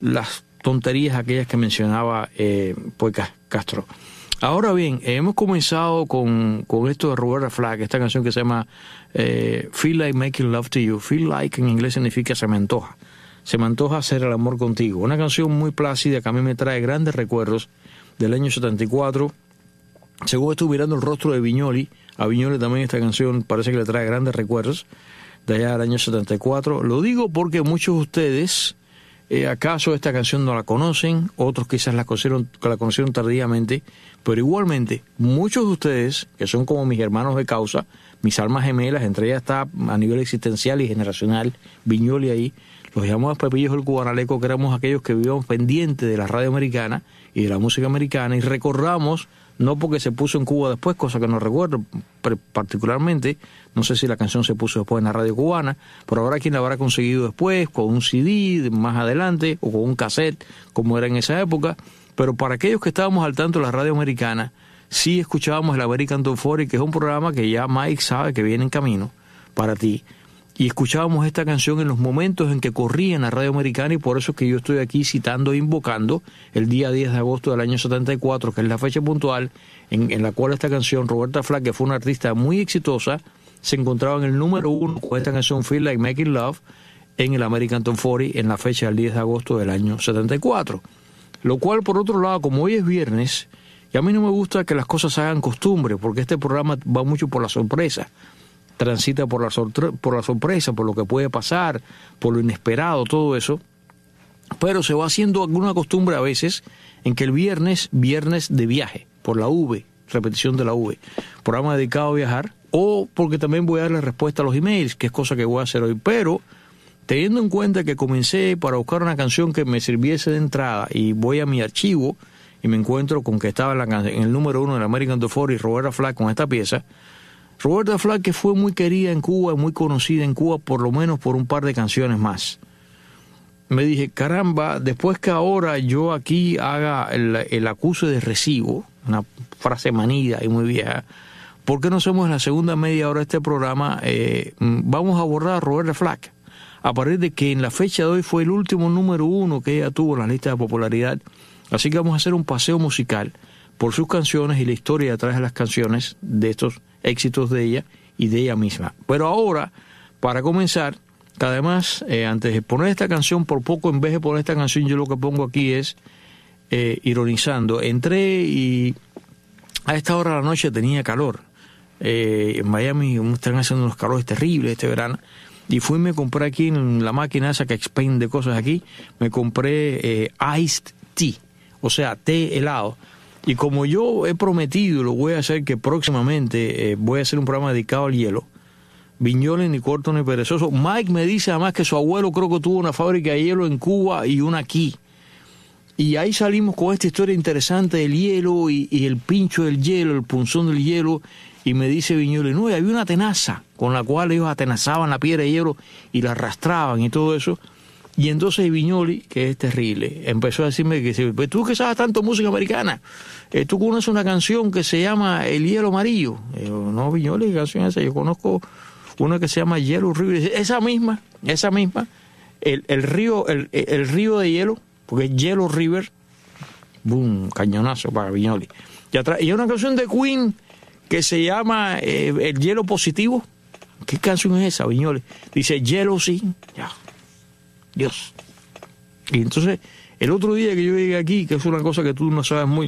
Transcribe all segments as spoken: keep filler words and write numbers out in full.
las tonterías aquellas que mencionaba eh, pues Castro. Ahora bien, hemos comenzado con, con esto de Roberta Flack, esta canción que se llama eh, Feel Like Making Love to You. Feel Like en inglés significa se me antoja. Se me antoja hacer el amor contigo. Una canción muy plácida que a mí me trae grandes recuerdos del año setenta y cuatro. Según estuve mirando el rostro de Viñoly, a Viñoly también esta canción parece que le trae grandes recuerdos de allá del año setenta y cuatro. Lo digo porque muchos de ustedes, eh, acaso esta canción no la conocen, otros quizás la conocieron, la conocieron tardíamente, pero igualmente muchos de ustedes, que son como mis hermanos de causa, mis almas gemelas, entre ellas está a nivel existencial y generacional Viñoly ahí, los llamamos Pepillos del Cubanaleco, que éramos aquellos que vivíamos pendientes de la radio americana y de la música americana, y recordamos, no porque se puso en Cuba después, cosa que no recuerdo particularmente, no sé si la canción se puso después en la radio cubana, pero ahora quien la habrá conseguido después, con un C D más adelante, o con un cassette, como era en esa época, pero para aquellos que estábamos al tanto de la radio americana, sí escuchábamos el American Top cuarenta, que es un programa que ya Mike sabe que viene en camino para ti, y escuchábamos esta canción en los momentos en que corría en la radio americana, y por eso es que yo estoy aquí citando e invocando el día diez de agosto del año setenta y cuatro, que es la fecha puntual en, en la cual esta canción, Roberta Flack, que fue una artista muy exitosa, se encontraba en el número uno con esta canción Feel Like Making Love en el American Top cuarenta en la fecha del diez de agosto del año setenta y cuatro. Lo cual, por otro lado, como hoy es viernes, y a mí no me gusta que las cosas se hagan costumbre, porque este programa va mucho por la sorpresa, transita por la, por la sorpresa, por lo que puede pasar, por lo inesperado, todo eso, pero se va haciendo alguna costumbre a veces en que el viernes, viernes de viaje, por la V, repetición de la V, programa dedicado a viajar, o porque también voy a darle respuesta a los emails, que es cosa que voy a hacer hoy, pero teniendo en cuenta que comencé para buscar una canción que me sirviese de entrada y voy a mi archivo y me encuentro con que estaba en, la, en el número uno del American Top cuarenta y Roberta Flack con esta pieza. Roberta Flack, que fue muy querida en Cuba, muy conocida en Cuba, por lo menos por un par de canciones más. Me dije, caramba, después que ahora yo aquí haga el, el acuse de recibo, una frase manida y muy vieja, ¿por qué no hacemos en la segunda media hora de este programa? Eh, vamos a abordar a Roberta Flack, a partir de que en la fecha de hoy fue el último número uno que ella tuvo en la lista de popularidad. Así que vamos a hacer un paseo musical por sus canciones y la historia detrás de las canciones, de estos éxitos de ella y de ella misma. Pero ahora, para comenzar, que además, eh, antes de poner esta canción, por poco, en vez de poner esta canción, yo lo que pongo aquí es, eh, ironizando, entré y a esta hora de la noche tenía calor. Eh, en Miami están haciendo unos calores terribles este verano, y fui y me compré aquí en la máquina esa que expende cosas aquí, me compré eh, iced tea, o sea, té helado. Y como yo he prometido, lo voy a hacer, que próximamente eh, voy a hacer un programa dedicado al hielo, Viñoly ni corto ni perezoso. Mike me dice además que su abuelo creo que tuvo una fábrica de hielo en Cuba y una aquí. Y ahí salimos con esta historia interesante del hielo y, y el pincho del hielo, el punzón del hielo. Y me dice Viñoly, no, y había una tenaza con la cual ellos atenazaban la piedra de hielo y la arrastraban y todo eso. Y entonces Viñoly, que es terrible, empezó a decirme que pues tú que sabes tanto música americana, eh, tú conoces una canción que se llama El Hielo Amarillo. Y yo, no, Viñoly, ¿qué canción es esa? Yo conozco una que se llama Yellow River. Esa misma, esa misma, el, el río, el, el río de hielo, porque es Yellow River, boom, cañonazo para Viñoly. Y, atrás, y hay una canción de Queen que se llama eh, El Hielo Positivo. ¿Qué canción es esa, Viñoly? Dice Jealousy, ya. Dios. Y entonces, el otro día que yo llegué aquí, que es una cosa que tú no sabes muy.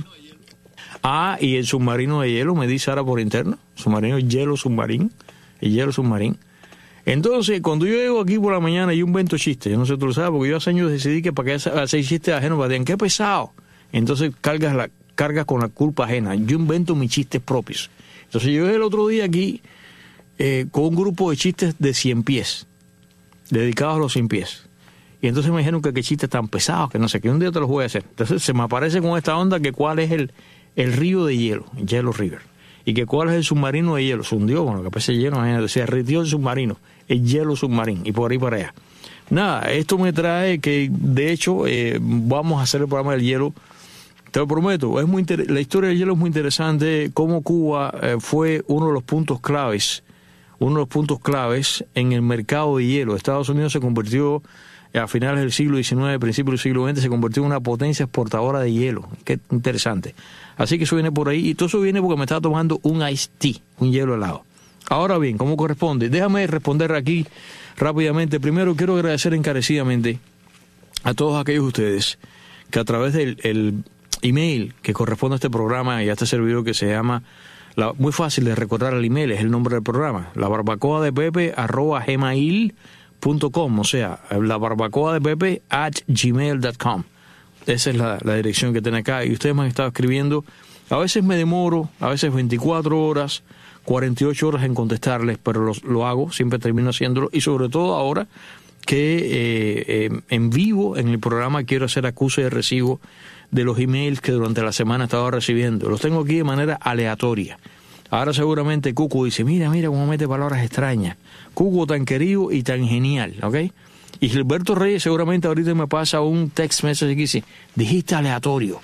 Ah, y el submarino de hielo, me dice ahora por interno. Submarino hielo submarino. El hielo submarino. Entonces, cuando yo llego aquí por la mañana, yo invento chistes. Yo no sé si tú lo sabes, porque yo hace años decidí que para que hacer chistes ajenos, para decir, qué pesado. Entonces, cargas, la, cargas con la culpa ajena. Yo invento mis chistes propios. Entonces, yo llegué el otro día aquí eh, con un grupo de chistes de cien pies, dedicados a los cien pies. Y entonces me dijeron que qué chistes tan pesados, que no sé, que un día te los voy a hacer. Entonces se me aparece con esta onda que cuál es el, el río de hielo, Yellow River. Y que cuál es el submarino de hielo. Se hundió, bueno, que parece hielo, imagínate, se derritió el submarino, el hielo submarino, y por ahí para allá. Nada, esto me trae que, de hecho, eh, vamos a hacer el programa del hielo. Te lo prometo, es muy inter- la historia del hielo es muy interesante, cómo Cuba eh, fue uno de los puntos claves, uno de los puntos claves en el mercado de hielo. Estados Unidos se convirtió a finales del siglo diecinueve, principios del siglo veinte, se convirtió en una potencia exportadora de hielo. Qué interesante. Así que eso viene por ahí, y todo eso viene porque me estaba tomando un iced tea, un hielo helado. Ahora bien, ¿cómo corresponde? Déjame responder aquí rápidamente. Primero quiero agradecer encarecidamente a todos aquellos de ustedes que a través del el email que corresponde a este programa y a este servidor que se llama, la, muy fácil de recordar el email, es el nombre del programa, la barbacoa de pepe arroba gmail punto com, o sea, la barbacoa de pepe at gmail punto com. Esa es la, la dirección que tiene acá, y ustedes me han estado escribiendo. A veces me demoro, a veces veinticuatro horas, cuarenta y ocho horas en contestarles, pero lo, lo hago, siempre termino haciéndolo, y sobre todo ahora que eh, eh, en vivo en el programa quiero hacer acuse de recibo de los emails que durante la semana he estado recibiendo. Los tengo aquí de manera aleatoria. Ahora seguramente Cuco dice, mira, mira cómo mete palabras extrañas. Cuco tan querido y tan genial, ¿ok? Y Gilberto Reyes seguramente ahorita me pasa un text message que dice, dijiste aleatorio.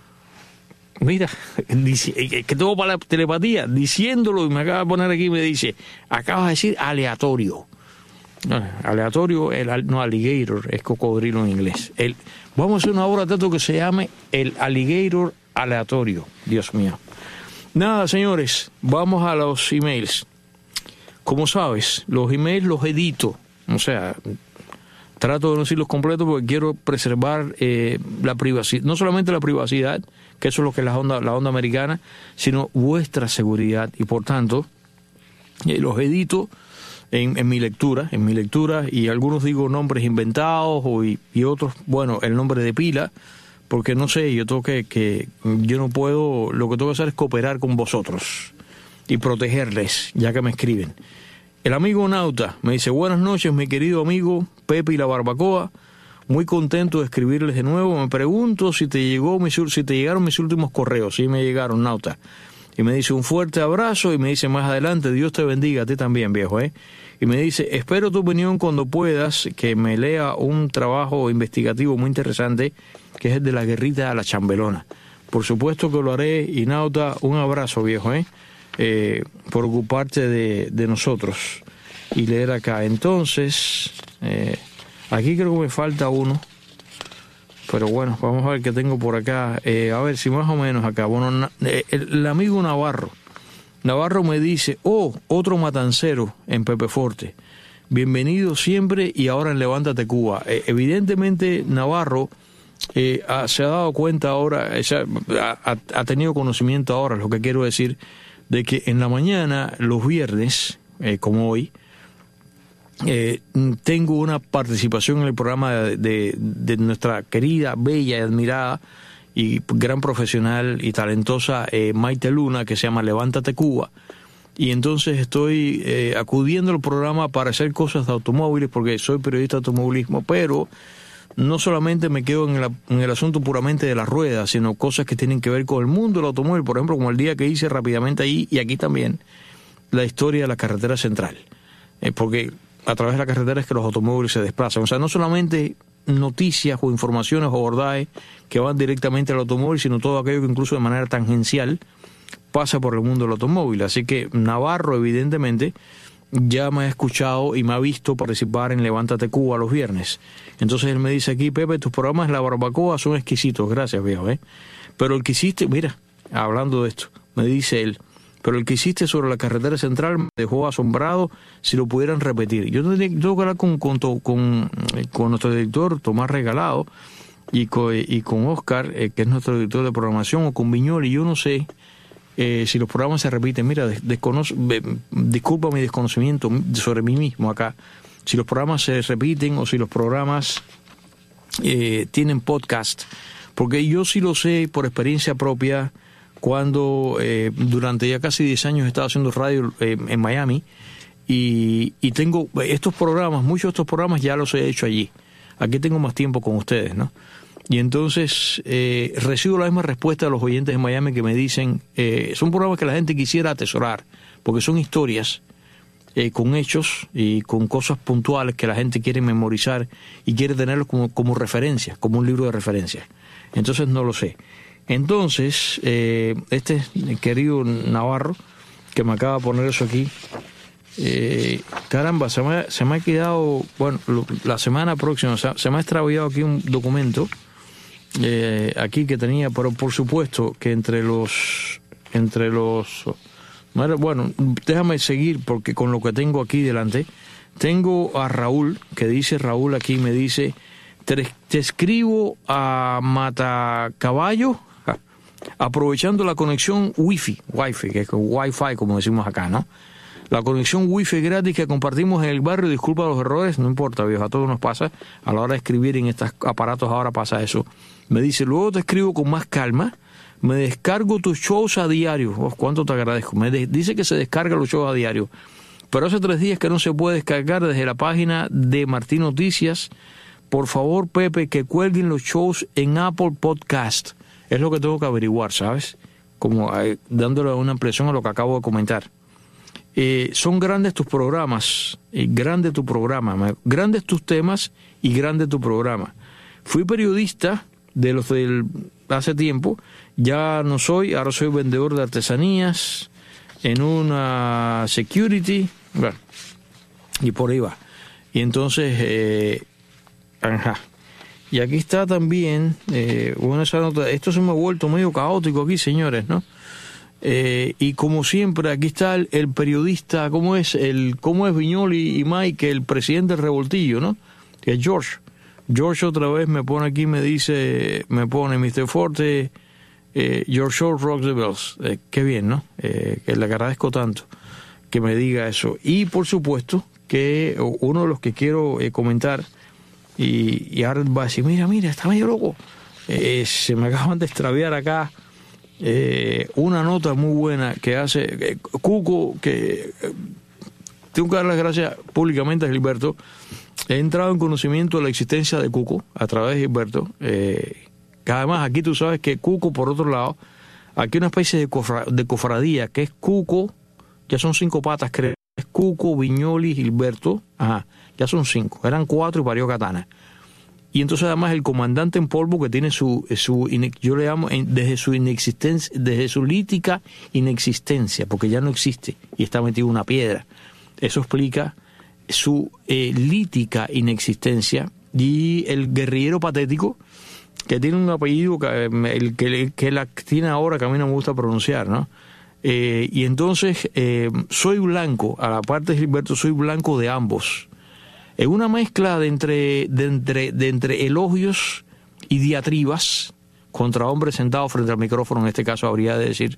Mira, dice, que tengo para la telepatía, diciéndolo, y me acaba de poner aquí y me dice, acabas de decir aleatorio. No, aleatorio, el, no alligator, es cocodrilo en inglés. El, vamos a hacer una obra de teatro que se llame El Alligator Aleatorio. Dios mío. Nada, señores, vamos a los emails. Como sabes, los emails los edito. O sea, trato de no decirlos completos porque quiero preservar eh, la privacidad. No solamente la privacidad, que eso es lo que es la onda, la onda americana, sino vuestra seguridad. Y por tanto, eh, los edito en, en mi lectura, en mi lectura, y algunos digo nombres inventados o, y, y otros, bueno, el nombre de pila, porque no sé, yo tengo que, que, yo no puedo, lo que tengo que hacer es cooperar con vosotros y protegerles, ya que me escriben. El amigo Nauta me dice, buenas noches, mi querido amigo Pepe y la Barbacoa, muy contento de escribirles de nuevo. Me pregunto si te llegó mis, si te llegaron mis últimos correos. Sí me llegaron, Nauta. Y me dice un fuerte abrazo y me dice más adelante, Dios te bendiga, a ti también, viejo, ¿eh? Y me dice, espero tu opinión cuando puedas, que me lea un trabajo investigativo muy interesante, que es el de la guerrita a la chambelona. Por supuesto que lo haré, y Nauta, un abrazo, viejo, ¿eh? eh por ocuparte de, de nosotros y leer acá. Entonces, eh, aquí creo que me falta uno, pero bueno, vamos a ver qué tengo por acá. Eh, a ver si más o menos acá. Bueno, na, eh, el, el amigo Navarro. Navarro me dice, oh, otro matancero en Pepe Forte. Bienvenido siempre y ahora en Levántate Cuba. Eh, evidentemente, Navarro eh, ha, se ha dado cuenta ahora, eh, ha, ha tenido conocimiento ahora, lo que quiero decir, de que en la mañana, los viernes, eh, como hoy, Eh, tengo una participación en el programa de, de, de nuestra querida, bella y admirada y gran profesional y talentosa eh, Maite Luna, que se llama Levántate Cuba, y entonces estoy eh, acudiendo al programa para hacer cosas de automóviles porque soy periodista de automovilismo, pero no solamente me quedo en, la, en el asunto puramente de las ruedas, sino cosas que tienen que ver con el mundo del automóvil, por ejemplo, como el día que hice rápidamente ahí y aquí también, la historia de la carretera central, eh, porque a través de la carretera es que los automóviles se desplazan. O sea, no solamente noticias o informaciones o abordajes que van directamente al automóvil, sino todo aquello que incluso de manera tangencial pasa por el mundo del automóvil. Así que Navarro, evidentemente, ya me ha escuchado y me ha visto participar en Levántate Cuba los viernes. Entonces él me dice aquí, Pepe, tus programas de la Barbacoa son exquisitos. Gracias, viejo, ¿eh? Pero el que hiciste, mira, hablando de esto, me dice él, pero el que hiciste sobre la carretera central me dejó asombrado si lo pudieran repetir. Yo tengo que hablar con, con, con, con nuestro director, Tomás Regalado, y con, y con Oscar, eh, que es nuestro director de programación, o con Viñol, y yo no sé eh, si los programas se repiten. Mira, desconoce, disculpa mi desconocimiento sobre mí mismo acá. Si los programas se repiten o si los programas eh, tienen podcast. Porque yo sí lo sé por experiencia propia, cuando eh, durante ya casi diez años he estado haciendo radio eh, en Miami y, y tengo estos programas, muchos de estos programas ya los he hecho allí. Aquí tengo más tiempo con ustedes, ¿no? Y entonces eh, recibo la misma respuesta de los oyentes de Miami que me dicen, eh, son programas que la gente quisiera atesorar, porque son historias eh, con hechos y con cosas puntuales que la gente quiere memorizar y quiere tenerlos como, como referencia, como un libro de referencia. Entonces no lo sé. Entonces, eh, este querido Navarro, que me acaba de poner eso aquí, Eh, caramba, se me, se me ha quedado, bueno, lo, la semana próxima, se, se me ha extraviado aquí un documento, eh, aquí que tenía, pero por supuesto que entre los, entre los, bueno, déjame seguir porque con lo que tengo aquí delante, tengo a Raúl, que dice, Raúl aquí me dice, te, te escribo a Matacaballo, aprovechando la conexión Wi-Fi, Wi-Fi, que es Wi-Fi como decimos acá, ¿no? La conexión Wi-Fi gratis que compartimos en el barrio, disculpa los errores, no importa, viejo, a todos nos pasa, a la hora de escribir en estos aparatos ahora pasa eso. Me dice, luego te escribo con más calma, me descargo tus shows a diario, oh, cuánto te agradezco, me de, dice que se descarga los shows a diario, pero hace tres días que no se puede descargar desde la página de Martín Noticias. Por favor, Pepe, que cuelguen los shows en Apple Podcast. Es lo que tengo que averiguar, ¿sabes? Como eh, dándole una impresión a lo que acabo de comentar. Eh, son grandes tus programas, eh, grande tu programa, grandes tus temas y grande tu programa. Fui periodista de los del hace tiempo, ya no soy, ahora soy vendedor de artesanías en una security, bueno, y por ahí va. Y entonces, eh, ajá. Y aquí está también, eh, bueno, esa nota, esto se me ha vuelto medio caótico aquí, señores, ¿no? Eh, y como siempre, aquí está el, el periodista, ¿cómo es? El, ¿Cómo es Viñoli y Mike, el presidente del revoltillo, ¿no? Que es George. George otra vez me pone aquí, me dice, me pone mister Forte, eh, your show rocks the bells. Eh, qué bien, ¿no? Eh, que le agradezco tanto que me diga eso. Y por supuesto que uno de los que quiero eh, comentar, y, y ahora va a decir, mira, mira, está medio loco. Eh, se me acaban de extraviar acá eh, una nota muy buena que hace eh, Cuco, que eh, tengo que dar las gracias públicamente a Gilberto. He entrado en conocimiento de la existencia de Cuco a través de Gilberto. Eh, que además aquí tú sabes que Cuco, por otro lado, aquí hay una especie de, cofra, de cofradía que es Cuco, ya son cinco patas, creo. Es Cuco, Viñoli, Gilberto, ajá, ya son cinco, eran cuatro y parió Katana. Y entonces además el comandante en polvo que tiene su, su yo le llamo, desde su inexistencia, desde su lítica inexistencia, porque ya no existe y está metido en una piedra. Eso explica su eh, lítica inexistencia. Y el guerrillero patético, que tiene un apellido que, el que, que la tiene ahora, que a mí no me gusta pronunciar, ¿no? Eh, y entonces eh, soy blanco, a la parte de Gilberto, soy blanco de ambos. Es una mezcla de entre, de entre, de entre elogios y diatribas contra hombres sentados frente al micrófono, en este caso habría de decir,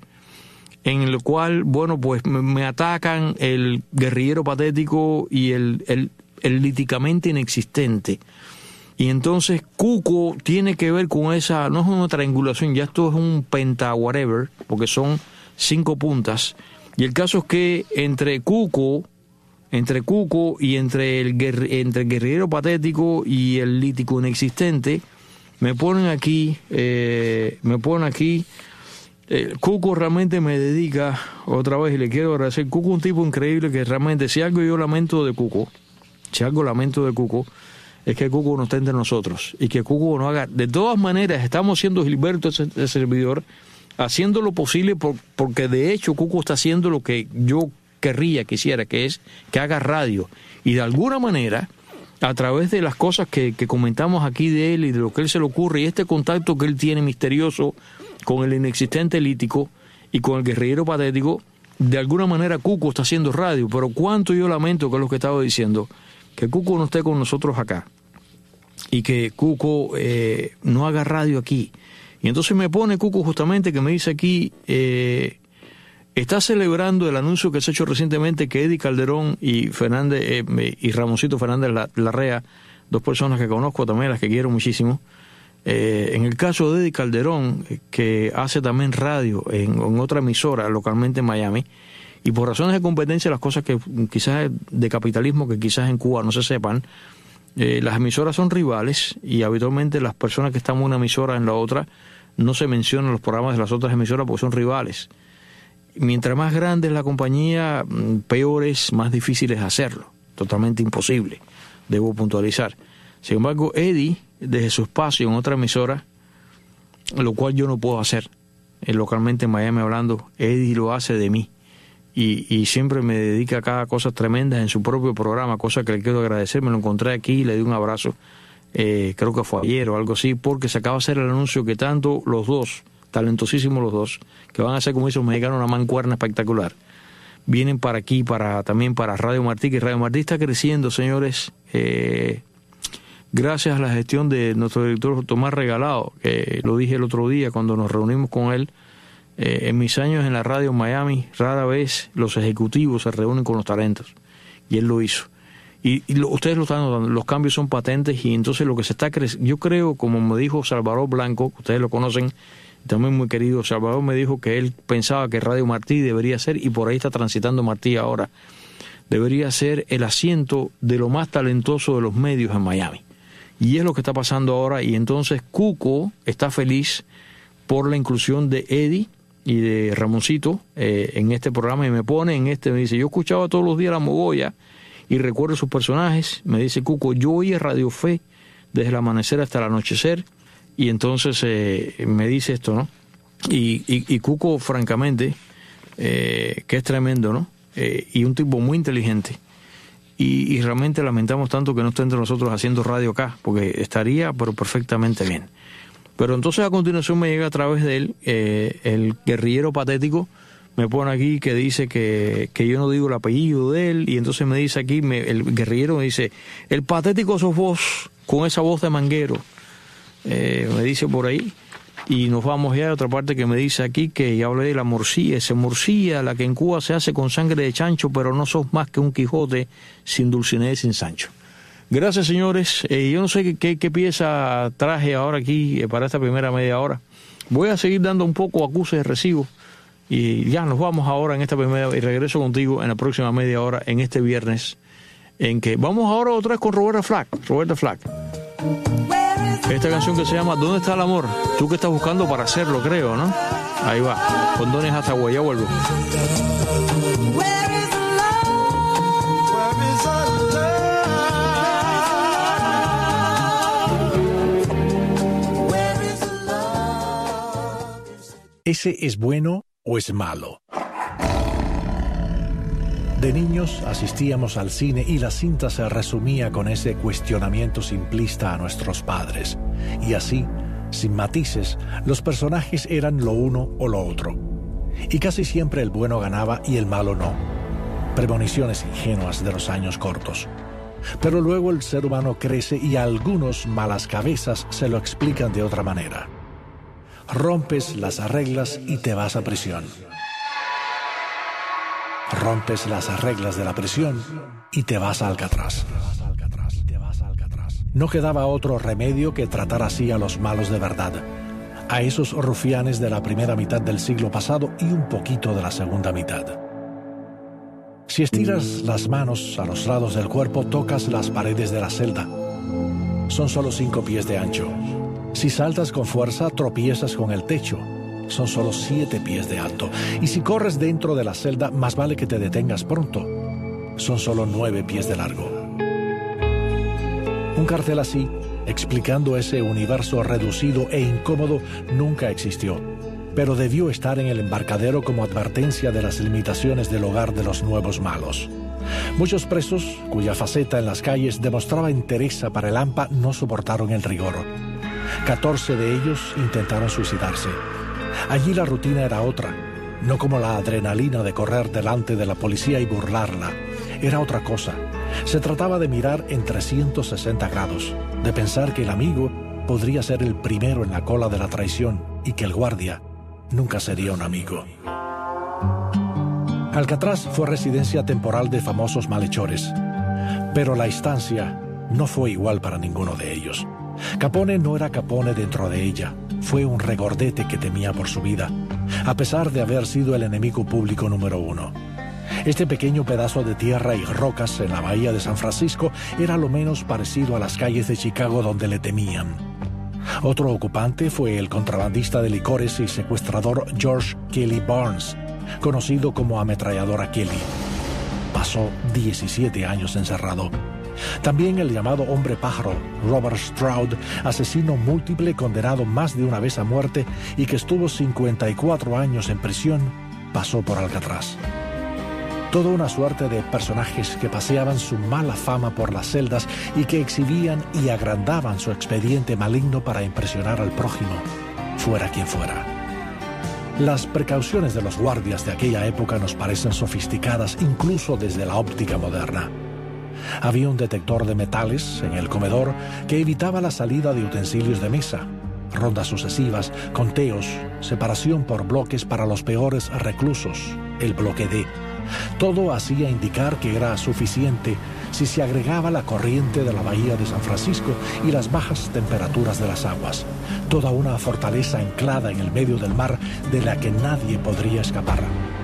en el cual, bueno, pues me, me atacan el guerrillero patético y el, el, el líticamente inexistente. Y entonces Cuco tiene que ver con esa, no es una triangulación, ya esto es un penta whatever, porque son cinco puntas. Y el caso es que entre Cuco, entre Cuco y entre el, guerri, entre el guerrillero patético y el lítico inexistente, me ponen aquí, eh, me ponen aquí, eh, Cuco realmente me dedica, otra vez, y le quiero agradecer, Cuco es un tipo increíble que realmente, si algo yo lamento de Cuco, si algo lamento de Cuco, es que Cuco no está entre nosotros, y que Cuco no haga, de todas maneras, estamos siendo Gilberto, ese, ese servidor, haciendo lo posible, por, porque de hecho Cuco está haciendo lo que yo querría, quisiera, que es que haga radio, y de alguna manera, a través de las cosas que, que comentamos aquí de él y de lo que él se le ocurre, y este contacto que él tiene misterioso con el inexistente lítico y con el guerrillero patético, de alguna manera Cuco está haciendo radio. Pero cuánto yo lamento, que es lo que estaba diciendo, que Cuco no esté con nosotros acá, y que Cuco eh, no haga radio aquí. Y entonces me pone Cuco justamente, que me dice aquí, eh, está celebrando el anuncio que se ha hecho recientemente que Eddie Calderón y Fernández eh, y Ramoncito Fernández Larrea, dos personas que conozco también, las que quiero muchísimo, eh, en el caso de Eddie Calderón, que hace también radio en, en otra emisora localmente en Miami, y por razones de competencia, las cosas que quizás de capitalismo que quizás en Cuba no se sepan, eh, las emisoras son rivales, y habitualmente las personas que están en una emisora en la otra no se mencionan los programas de las otras emisoras porque son rivales. Mientras más grande es la compañía, peor es, más difícil es hacerlo. Totalmente imposible, debo puntualizar. Sin embargo, Eddie, desde su espacio en otra emisora, lo cual yo no puedo hacer, eh, localmente en Miami hablando, Eddie lo hace de mí. y, y siempre me dedica a cada cosa tremenda en su propio programa, cosa que le quiero agradecer. Me lo encontré aquí y le di un abrazo, eh, creo que fue ayer o algo así, porque se acaba de hacer el anuncio que tanto los dos, talentosísimos los dos, que van a hacer, como dice un mexicano, una mancuerna espectacular, vienen para aquí, para también para Radio Martí, que Radio Martí está creciendo, señores, eh, gracias a la gestión de nuestro director Tomás Regalado, que lo dije el otro día cuando nos reunimos con él. Eh, en mis años en la radio en Miami, rara vez los ejecutivos se reúnen con los talentos, y él lo hizo. Y, y lo, ustedes lo están notando, los cambios son patentes, y entonces lo que se está creciendo, yo creo, como me dijo Salvador Blanco, ustedes lo conocen, también muy querido, Salvador me dijo que él pensaba que Radio Martí debería ser, y por ahí está transitando Martí ahora, debería ser el asiento de lo más talentoso de los medios en Miami. Y es lo que está pasando ahora, y entonces Cuco está feliz por la inclusión de Eddie y de Ramoncito eh, en este programa, y me pone en este, me dice, yo escuchaba todos los días La Mogolla y recuerdo sus personajes. Me dice Cuco, yo oí Radio Fe desde el amanecer hasta el anochecer, y entonces eh, me dice esto, ¿no? Y, y, y Cuco, francamente, eh, que es tremendo, ¿no? Eh, y un tipo muy inteligente, y, y realmente lamentamos tanto que no esté entre nosotros haciendo radio acá, porque estaría pero perfectamente bien. Pero entonces a continuación me llega a través de él eh, el guerrillero patético, me pone aquí que dice que, que yo no digo el apellido de él, y entonces me dice aquí, me, el guerrillero me dice, el patético sos vos, con esa voz de manguero, eh, me dice por ahí, y nos vamos ya a otra parte que me dice aquí que ya hablé de la morcilla, esa morcilla, la que en Cuba se hace con sangre de chancho, pero no sos más que un Quijote sin Dulcinea y sin Sancho. Gracias, señores. Eh, yo no sé qué, qué, qué pieza traje ahora aquí eh, para esta primera media hora. Voy a seguir dando un poco acuses de recibo, y ya nos vamos ahora en esta primera, y regreso contigo en la próxima media hora, en este viernes, en que vamos ahora otra vez con Roberta Flack. Roberta Flack. Esta canción que se llama ¿Dónde está el amor? Tú que estás buscando para hacerlo, creo, ¿no? Ahí va. Con Dones hasta ya vuelvo. ¿Ese es bueno o es malo? De niños asistíamos al cine y la cinta se resumía con ese cuestionamiento simplista a nuestros padres. Y así, sin matices, los personajes eran lo uno o lo otro. Y casi siempre el bueno ganaba y el malo no. Premoniciones ingenuas de los años cortos. Pero luego el ser humano crece y a algunos malas cabezas se lo explican de otra manera. Rompes las reglas y te vas a prisión. Rompes las reglas de la prisión y te vas a Alcatraz. No quedaba otro remedio que tratar así a los malos de verdad, a esos rufianes de la primera mitad del siglo pasado y un poquito de la segunda mitad. Si estiras las manos a los lados del cuerpo, tocas las paredes de la celda. Son solo cinco pies de ancho. Si saltas con fuerza, tropiezas con el techo. Son solo siete pies de alto. Y si corres dentro de la celda, más vale que te detengas pronto. Son solo nueve pies de largo. Un cartel así, explicando ese universo reducido e incómodo, nunca existió, pero debió estar en el embarcadero como advertencia de las limitaciones del hogar de los nuevos malos. Muchos presos, cuya faceta en las calles demostraba entereza para el hampa, no soportaron el rigor. Catorce de ellos intentaron suicidarse. Allí la rutina era otra, no como la adrenalina de correr delante de la policía y burlarla. Era otra cosa. Se trataba de mirar en trescientos sesenta grados, de pensar que el amigo podría ser el primero en la cola de la traición y que el guardia nunca sería un amigo. Alcatraz fue residencia temporal de famosos malhechores, pero la estancia no fue igual para ninguno de ellos. Capone no era Capone dentro de ella, fue un regordete que temía por su vida, a pesar de haber sido el enemigo público número uno. Este pequeño pedazo de tierra y rocas en la bahía de San Francisco era lo menos parecido a las calles de Chicago donde le temían. Otro ocupante fue el contrabandista de licores y secuestrador George Kelly Barnes, conocido como Ametralladora Kelly. Pasó diecisiete años encerrado. También el llamado hombre pájaro, Robert Stroud, asesino múltiple condenado más de una vez a muerte y que estuvo cincuenta y cuatro años en prisión, pasó por Alcatraz. Toda una suerte de personajes que paseaban su mala fama por las celdas y que exhibían y agrandaban su expediente maligno para impresionar al prójimo, fuera quien fuera. Las precauciones de los guardias de aquella época nos parecen sofisticadas incluso desde la óptica moderna. Había un detector de metales en el comedor que evitaba la salida de utensilios de mesa, rondas sucesivas, conteos, separación por bloques para los peores reclusos, el bloque D. Todo hacía indicar que era suficiente si se agregaba la corriente de la bahía de San Francisco y las bajas temperaturas de las aguas. Toda una fortaleza anclada en el medio del mar de la que nadie podría escapar.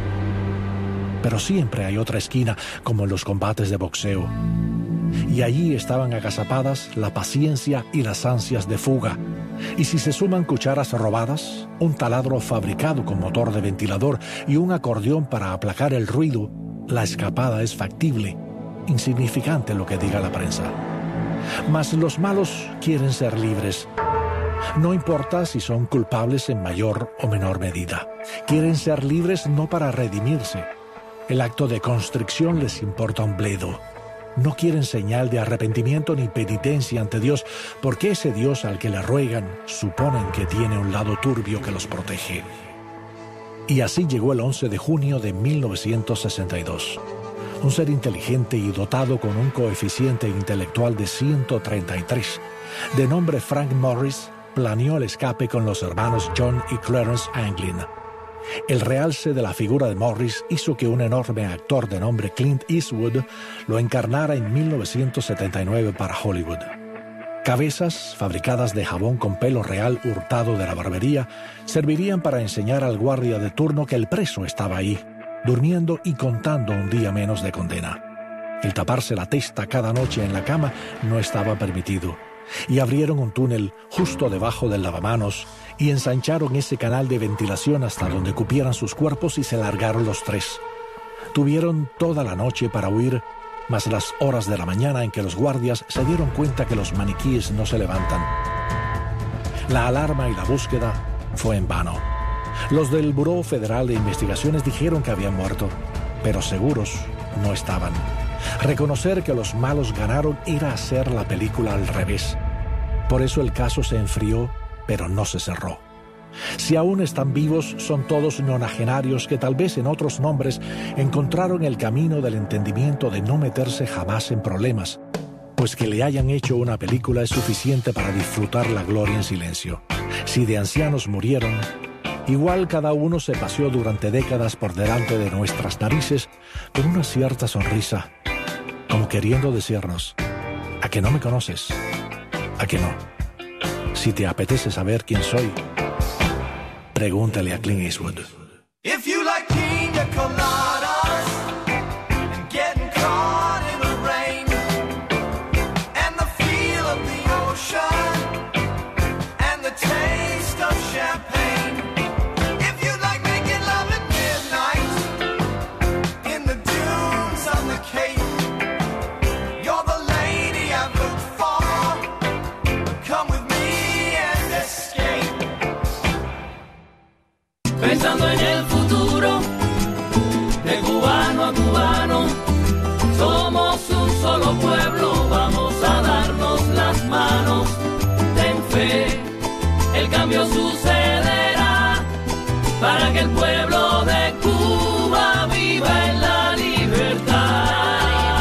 Pero siempre hay otra esquina, como en los combates de boxeo. Y allí estaban agazapadas la paciencia y las ansias de fuga. Y si se suman cucharas robadas, un taladro fabricado con motor de ventilador y un acordeón para aplacar el ruido, la escapada es factible, insignificante lo que diga la prensa. Mas los malos quieren ser libres. No importa si son culpables en mayor o menor medida. Quieren ser libres no para redimirse. El acto de constricción les importa un bledo. No quieren señal de arrepentimiento ni penitencia ante Dios, porque ese Dios al que le ruegan suponen que tiene un lado turbio que los protege. Y así llegó el once de junio de mil novecientos sesenta y dos. Un ser inteligente y dotado con un coeficiente intelectual de ciento treinta y tres, de nombre Frank Morris, planeó el escape con los hermanos John y Clarence Anglin. El realce de la figura de Morris hizo que un enorme actor de nombre Clint Eastwood lo encarnara en mil novecientos setenta y nueve para Hollywood. Cabezas fabricadas de jabón con pelo real hurtado de la barbería servirían para enseñar al guardia de turno que el preso estaba ahí, durmiendo y contando un día menos de condena. El taparse la testa cada noche en la cama no estaba permitido, y abrieron un túnel justo debajo del lavamanos y ensancharon ese canal de ventilación hasta donde cupieran sus cuerpos y se largaron los tres. Tuvieron toda la noche para huir, más las horas de la mañana en que los guardias se dieron cuenta que los maniquíes no se levantan. La alarma y la búsqueda fue en vano. Los del Buró Federal de Investigaciones dijeron que habían muerto, pero seguros no estaban. Reconocer que los malos ganaron era hacer la película al revés. Por eso el caso se enfrió, pero no se cerró. Si aún están vivos, son todos nonagenarios que tal vez en otros nombres encontraron el camino del entendimiento de no meterse jamás en problemas, pues que le hayan hecho una película es suficiente para disfrutar la gloria en silencio. Si de ancianos murieron, igual cada uno se paseó durante décadas por delante de nuestras narices con una cierta sonrisa, como queriendo decirnos: ¿a que no me conoces? ¿A que no? Si te apetece saber quién soy, pregúntale a Clint Eastwood. If you like piña coladas and getting caught in the rain and the feel of the ocean and the taste of champagne, if you like making love at midnight in the dunes on the Cape, you're the lady I've looked for. Come with me and escape. Pensando en el futuro, de cubano a cubano, somos un solo pueblo, vamos a darnos las manos. Ten fe, el cambio sucederá, para que el pueblo de Cuba viva en la libertad.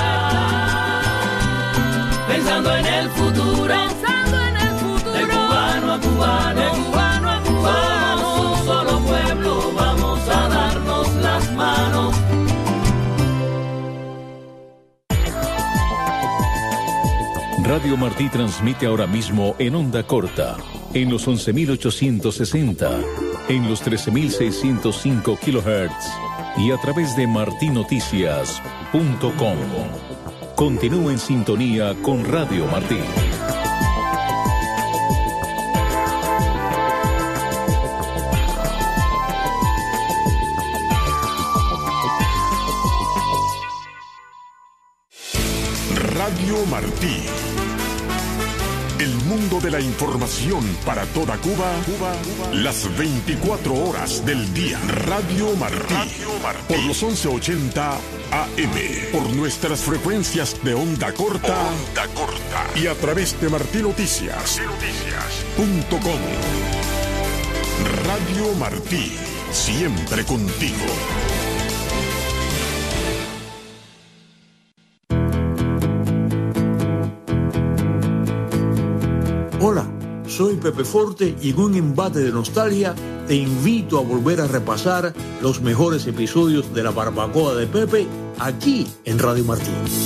Pensando en el futuro, pensando en el futuro, de cubano a cubano, de cubano a cubano, somos un solo pueblo, vamos a darnos las manos. Radio Martí transmite ahora mismo en onda corta, en los once mil ochocientos sesenta, en los trece mil seiscientos cinco kilohertz y a través de martinoticias punto com. Continúa en sintonía con Radio Martí. Radio Martí. El mundo de la información para toda Cuba, Cuba, Cuba. Las veinticuatro horas del día. Radio Martí. Radio Martí. Por los once ochenta A M. Por nuestras frecuencias de onda corta. Onda corta. Y a través de martinoticias punto com. Radio Martí. Siempre contigo. Hola, soy Pepe Forte y en un embate de nostalgia te invito a volver a repasar los mejores episodios de La Barbacoa de Pepe aquí en Radio Martí.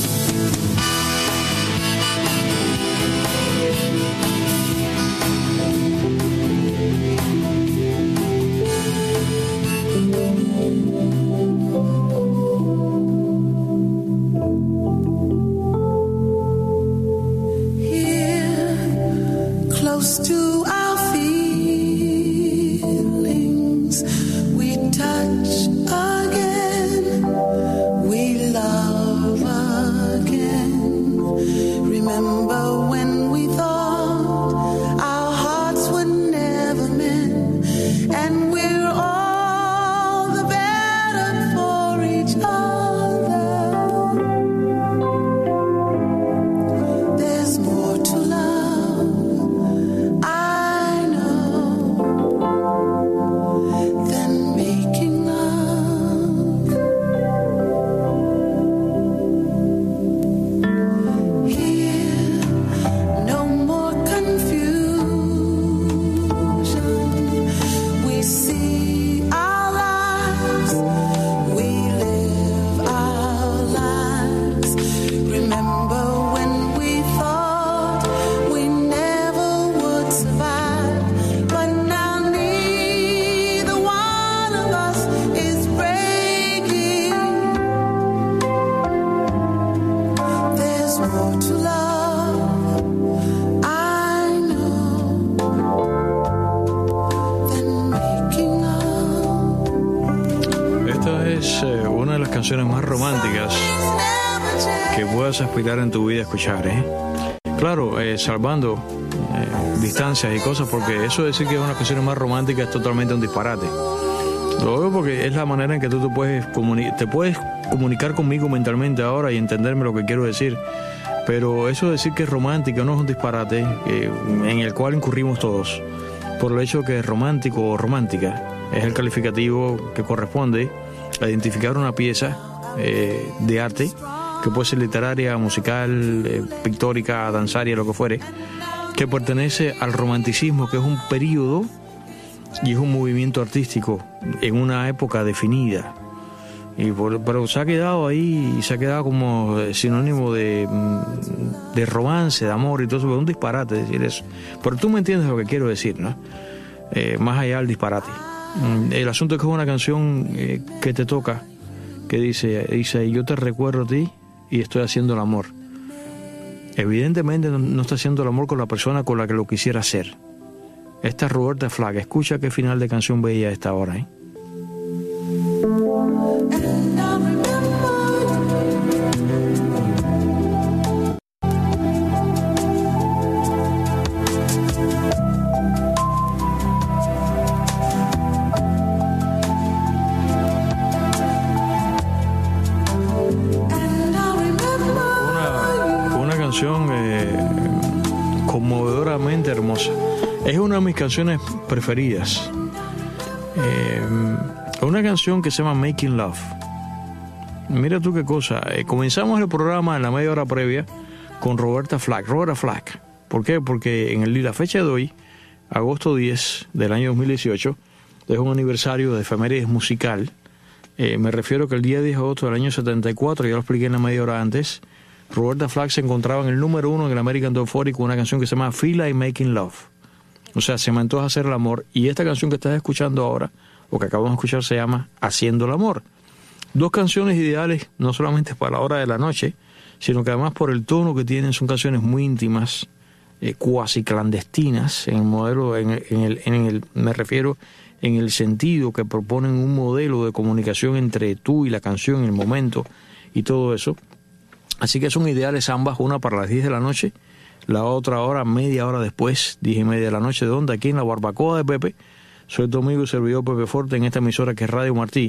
Más románticas que puedas aspirar en tu vida a escuchar, ¿eh? Claro, eh, salvando eh, distancias y cosas, porque eso de decir que es una canción más romántica es totalmente un disparate. Lo veo porque es la manera en que tú te puedes, comuni- te puedes comunicar conmigo mentalmente ahora y entenderme lo que quiero decir. Pero eso de decir que es romántica no es un disparate eh, en el cual incurrimos todos, por el hecho que romántico o romántica es el calificativo que corresponde a identificar una pieza eh, de arte, que puede ser literaria, musical, eh, pictórica, danzaria, lo que fuere, que pertenece al romanticismo, que es un periodo y es un movimiento artístico en una época definida. Y por, pero se ha quedado ahí y se ha quedado como sinónimo de, de romance, de amor y todo eso. Es un disparate decir eso. Pero tú me entiendes lo que quiero decir, ¿no? Eh, más allá del disparate. El asunto es que es una canción eh, que te toca, que dice, dice, yo te recuerdo a ti y estoy haciendo el amor. Evidentemente no, no está haciendo el amor con la persona con la que lo quisiera hacer. Esta es Roberta Flack. Escucha qué final de canción bella esta hora, ¿eh? Eh, conmovedoramente hermosa. Es una de mis canciones preferidas. Eh, una canción que se llama Making Love. Mira tú qué cosa. Eh, comenzamos el programa en la media hora previa con Roberta Flack. Roberta Flack. ¿Por qué? Porque en el, la fecha de hoy, agosto diez del año dos mil dieciocho, es un aniversario de efemérides musical. Eh, me refiero que el día diez de agosto del año setenta y cuatro, ya lo expliqué en la media hora antes, Roberta Flack se encontraba en el número uno en el American Top cuarenta con una canción que se llama Feel Like Making Love. O sea, se me antoja hacer el amor. Y esta canción que estás escuchando ahora, o que acabamos de escuchar, se llama Haciendo el Amor. Dos canciones ideales, no solamente para la hora de la noche, sino que además por el tono que tienen, son canciones muy íntimas, eh, cuasi clandestinas, en el modelo, en el, en el, en el, me refiero en el sentido que proponen un modelo de comunicación entre tú y la canción, el momento y todo eso. Así que son ideales ambas, una para las diez de la noche, La otra hora, media hora después, diez y media de la noche, de onda, aquí en la barbacoa de Pepe. Soy tu amigo y servidor Pepe Forte en esta emisora que es Radio Martí.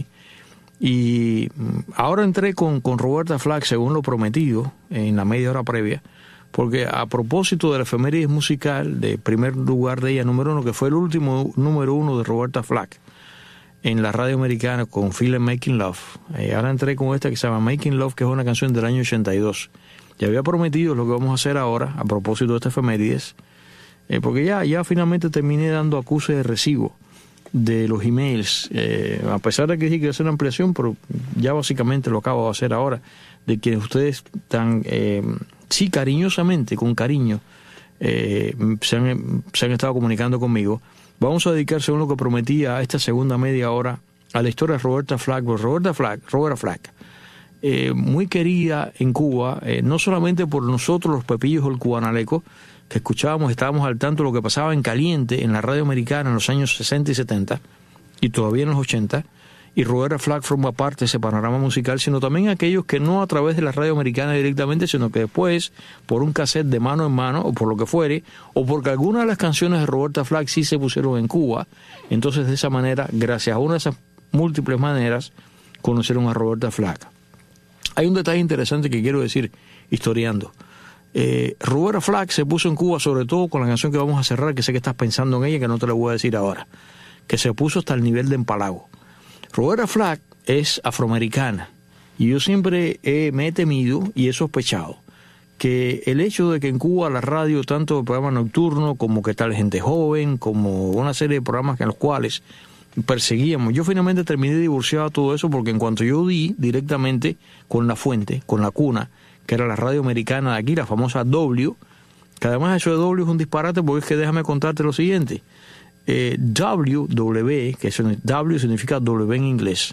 Y ahora entré con, con Roberta Flack, según lo prometido, en la media hora previa, porque a propósito de la efeméride musical, de primer lugar de ella, número uno, que fue el último número uno de Roberta Flack en la radio americana con Feel Making Love. Eh, ahora entré con esta que se llama Making Love, que es una canción del año ochenta y dos. Ya había prometido lo que vamos a hacer ahora, a propósito de esta efemérides, eh, porque ya, ya finalmente terminé dando acuse de recibo de los emails, eh, a pesar de que dije que iba a hacer una ampliación, pero ya básicamente lo acabo de hacer ahora, de quienes ustedes tan, eh, sí, cariñosamente, con cariño, eh, se, han, se han estado comunicando conmigo. Vamos a dedicar, según lo que prometía, a esta segunda media hora a la historia de Roberta Flack. Roberta Flack, Roberta Flack, eh, muy querida en Cuba, eh, no solamente por nosotros los pepillos del cubanaleco, que escuchábamos, estábamos al tanto de lo que pasaba en caliente en la radio americana en los años sesenta y setenta, y todavía en los ochenta, y Roberta Flack forma parte de ese panorama musical, sino también aquellos que no a través de la radio americana directamente, sino que después, por un cassette de mano en mano, o por lo que fuere, o porque algunas de las canciones de Roberta Flack sí se pusieron en Cuba, entonces de esa manera, gracias a una de esas múltiples maneras, conocieron a Roberta Flack. Hay un detalle interesante que quiero decir, historiando. Eh, Roberta Flack se puso en Cuba sobre todo con la canción que vamos a cerrar, que sé que estás pensando en ella, que no te la voy a decir ahora, que se puso hasta el nivel de empalago. Roberta Flack es afroamericana y yo siempre he, me he temido y he sospechado que el hecho de que en Cuba la radio, tanto el programa nocturno como que tal gente joven, como una serie de programas en los cuales perseguíamos, yo finalmente terminé divorciado de todo eso, porque en cuanto yo di directamente con la fuente, con la cuna, que era la radio americana de aquí, la famosa W, que además eso de W es un disparate, porque es que déjame contarte lo siguiente. Eh, W, W, que es, W significa W en inglés.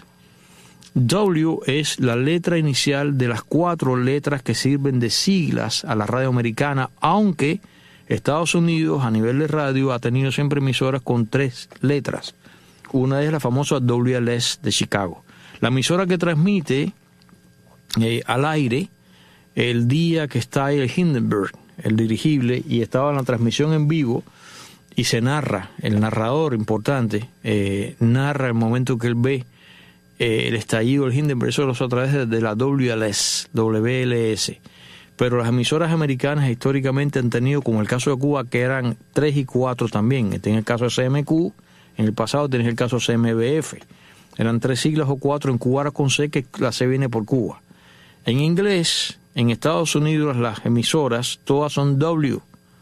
W es la letra inicial de las cuatro letras que sirven de siglas a la radio americana, aunque Estados Unidos a nivel de radio ha tenido siempre emisoras con tres letras. Una es la famosa W L S de Chicago. La emisora que transmite eh, al aire el día que está ahí el Hindenburg, el dirigible, y estaba en la transmisión en vivo, y se narra, el narrador importante, eh, narra el momento que él ve eh, el estallido del Hindenburg, eso lo hace a través de, de la W L S, W L S. Pero las emisoras americanas históricamente han tenido, como el caso de Cuba, que eran tres y cuatro también. Tienes el caso de C M Q, en el pasado tienes el caso de C M B F. Eran tres siglas o cuatro, en Cuba era con C, que la C viene por Cuba. En inglés, en Estados Unidos, las emisoras todas son W,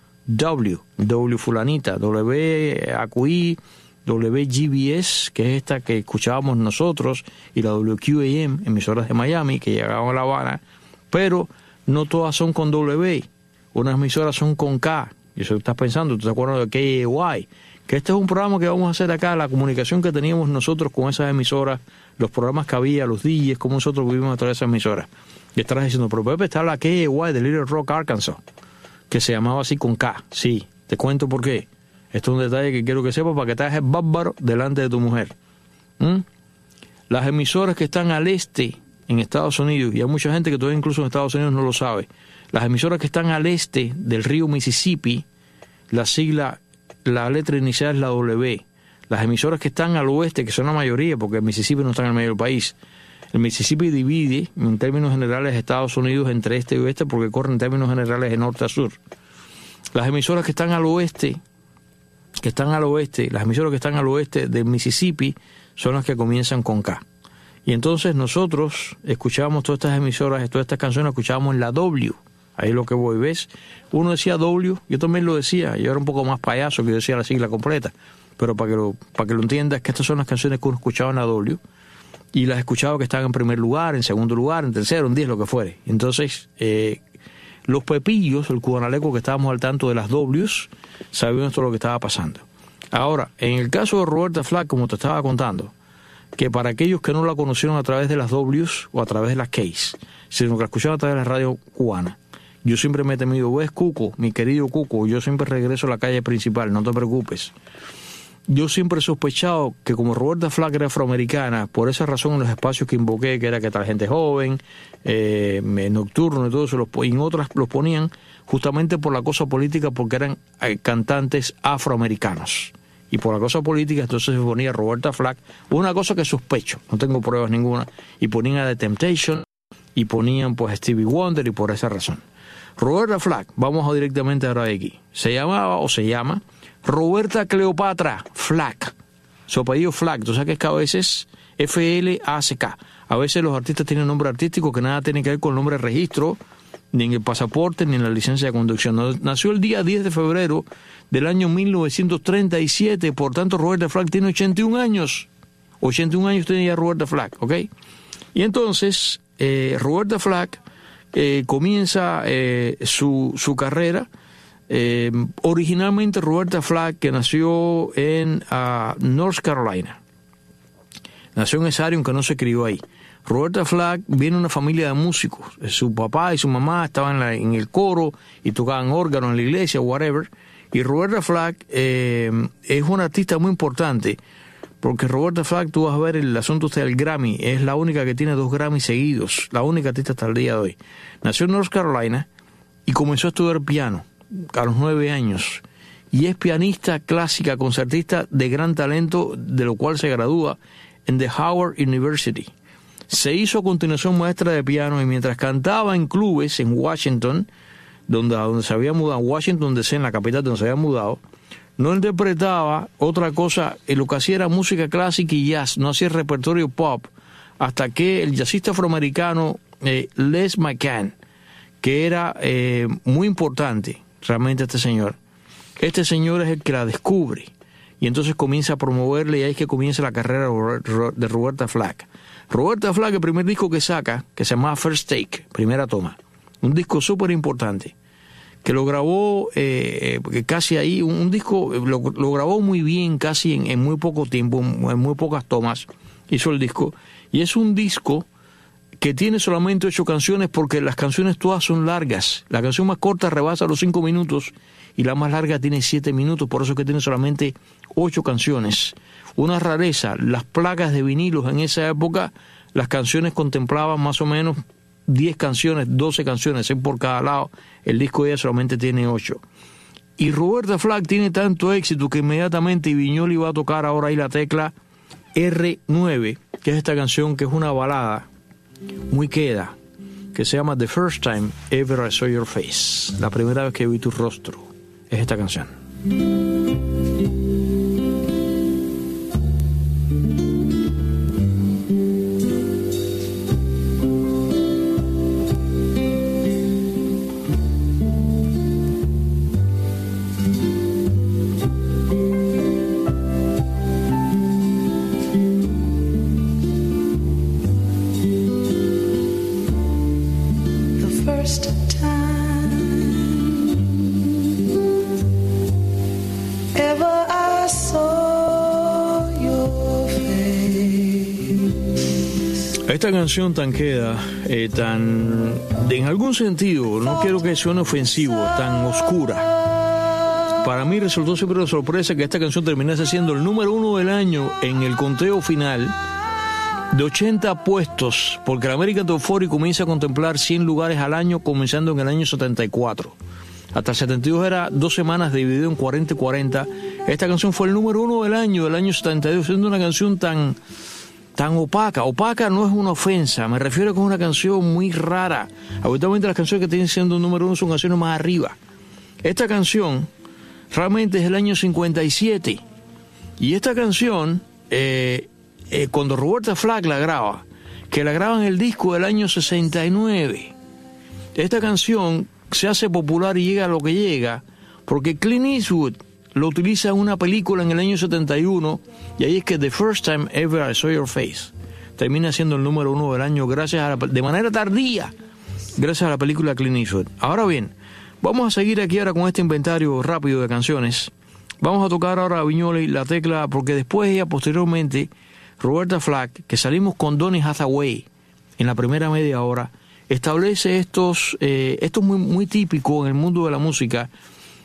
W, W fulanita, W A Q I, W G B S, que es esta que escuchábamos nosotros, y la W Q A M, emisoras de Miami, que llegaban a La Habana, pero no todas son con W, unas emisoras son con K, y eso estás pensando, tú te acuerdas de K A Y, que este es un programa que vamos a hacer acá, la comunicación que teníamos nosotros con esas emisoras, los programas que había, los D Js, como nosotros vivimos a través de esas emisoras. Y estarás diciendo, pero Pepe, está la K A Y de Little Rock, Arkansas, que se llamaba así con K. Sí, te cuento por qué. Esto es un detalle que quiero que sepas para que te hagas bárbaro delante de tu mujer. ¿Mm? Las emisoras que están al este en Estados Unidos, y hay mucha gente que todavía incluso en Estados Unidos no lo sabe, las emisoras que están al este del río Mississippi, la sigla, la letra inicial es la W. Las emisoras que están al oeste, que son la mayoría, porque el Mississippi no está en el medio del país, el Mississippi divide en términos generales Estados Unidos entre este y oeste, porque corre en términos generales de norte a sur. Las emisoras que están al oeste, que están al oeste, las emisoras que están al oeste del Mississippi son las que comienzan con K. Y entonces nosotros escuchábamos todas estas emisoras, todas estas canciones, escuchábamos en la W. Ahí es lo que voy, ¿ves? Uno decía W, yo también lo decía, yo era un poco más payaso que yo decía la sigla completa, pero para que lo, para que lo entiendas, que estas son las canciones que uno escuchaba en la W, y las escuchaba que estaban en primer lugar, en segundo lugar, en tercero, en diez, lo que fuere. Entonces, eh, los pepillos, el cubanaleco que estábamos al tanto de las Ws, sabíamos todo lo que estaba pasando. Ahora, en el caso de Roberta Flack, como te estaba contando, que para aquellos que no la conocieron a través de las Ws o a través de las Ks, sino que la escucharon a través de la radio cubana, yo siempre me he temido, ves Cuco, mi querido Cuco, yo siempre regreso a la calle principal, no te preocupes. yo siempre he sospechado que como Roberta Flack era afroamericana, por esa razón en los espacios que invoqué, que era que tal gente joven, eh, nocturno y todo eso, los, y en otras los ponían justamente por la cosa política, porque eran eh, cantantes afroamericanos. Y por la cosa política entonces se ponía Roberta Flack, una cosa que sospecho, no tengo pruebas ninguna, y ponían a The Temptation, y ponían pues Stevie Wonder, y por esa razón. Roberta Flack, vamos a directamente ahora de aquí, se llamaba o se llama Roberta Cleopatra Flack, su apellido Flack, tú sabes que a veces F L A C K, a veces los artistas tienen nombre artístico que nada tiene que ver con el nombre de registro, ni en el pasaporte, ni en la licencia de conducción. Nació el día diez de febrero del año mil novecientos treinta y siete, por tanto Roberta Flack tiene ochenta y un años, ochenta y un años tenía Roberta Flack, ¿ok? Y entonces, eh, Roberta Flack eh, comienza eh, su, su carrera. Eh, originalmente Roberta Flack, que nació en uh, North Carolina, nació en esa área aunque no se crió ahí. Roberta Flack viene de una familia de músicos, su papá y su mamá estaban en, la, en el coro y tocaban órgano en la iglesia, whatever, y Roberta Flack eh, es una artista muy importante, porque Roberta Flack, tú vas a ver el asunto este del Grammy, es la única que tiene dos Grammy seguidos, la única artista hasta el día de hoy. Nació en North Carolina y comenzó a estudiar piano a los nueve años, y es pianista clásica, concertista de gran talento, de lo cual se gradúa en the Howard University. Se hizo a continuación maestra de piano, y mientras cantaba en clubes en Washington, donde, donde se había mudado, Washington D C, en la capital donde se había mudado, no interpretaba otra cosa, y lo que hacía era música clásica y jazz, no hacía repertorio pop, hasta que el jazzista afroamericano eh, Les McCann, que era eh, muy importante realmente este señor, este señor es el que la descubre, y entonces comienza a promoverle, y ahí es que comienza la carrera de Roberta Flack. Roberta Flack, el primer disco que saca, que se llama First Take, primera toma, un disco súper importante, que lo grabó eh, casi ahí, un, un disco, lo, lo grabó muy bien, casi en, en muy poco tiempo, en muy pocas tomas, hizo el disco, y es un disco que tiene solamente ocho canciones, porque las canciones todas son largas. La canción más corta rebasa los cinco minutos, y la más larga tiene siete minutos, por eso es que tiene solamente ocho canciones. Una rareza, las placas de vinilos en esa época, las canciones contemplaban más o menos diez canciones, doce canciones, seis por cada lado. El disco ya solamente tiene ocho. Y Roberta Flack tiene tanto éxito que inmediatamente Viñoly va a tocar ahora ahí la tecla erre nueve, que es esta canción que es una balada muy queda, que se llama The First Time Ever I Saw Your Face, la primera vez que vi tu rostro, es esta canción. Esta canción tan queda, eh, tan, de, en algún sentido, no quiero que suene ofensivo, tan oscura. Para mí resultó siempre una sorpresa que esta canción terminase siendo el número uno del año en el conteo final de ochenta puestos, porque el American Top cuarenta comienza a contemplar cien lugares al año, comenzando en el año setenta y cuatro. Hasta el setenta y dos era dos semanas dividido en cuarenta y cuarenta. Esta canción fue el número uno del año, del año setenta y dos, siendo una canción tan... tan opaca. Opaca no es una ofensa, me refiero a que es una canción muy rara. Habitualmente las canciones que tienen siendo un número uno son canciones más arriba. Esta canción realmente es del año cincuenta y siete, y esta canción eh, eh, cuando Roberta Flack la graba, que la graba en el disco del año sesenta y nueve, esta canción se hace popular y llega a lo que llega porque Clint Eastwood lo utiliza en una película en el año setenta y uno, y ahí es que The First Time Ever I Saw Your Face termina siendo el número uno del año gracias a la, de manera tardía, gracias a la película Clint Eastwood. Ahora bien, vamos a seguir aquí ahora con este inventario rápido de canciones. Vamos a tocar ahora a Viñoly la tecla, porque después ella, posteriormente, Roberta Flack, que salimos con Donny Hathaway en la primera media hora, establece estos, eh, esto es muy, muy típico en el mundo de la música,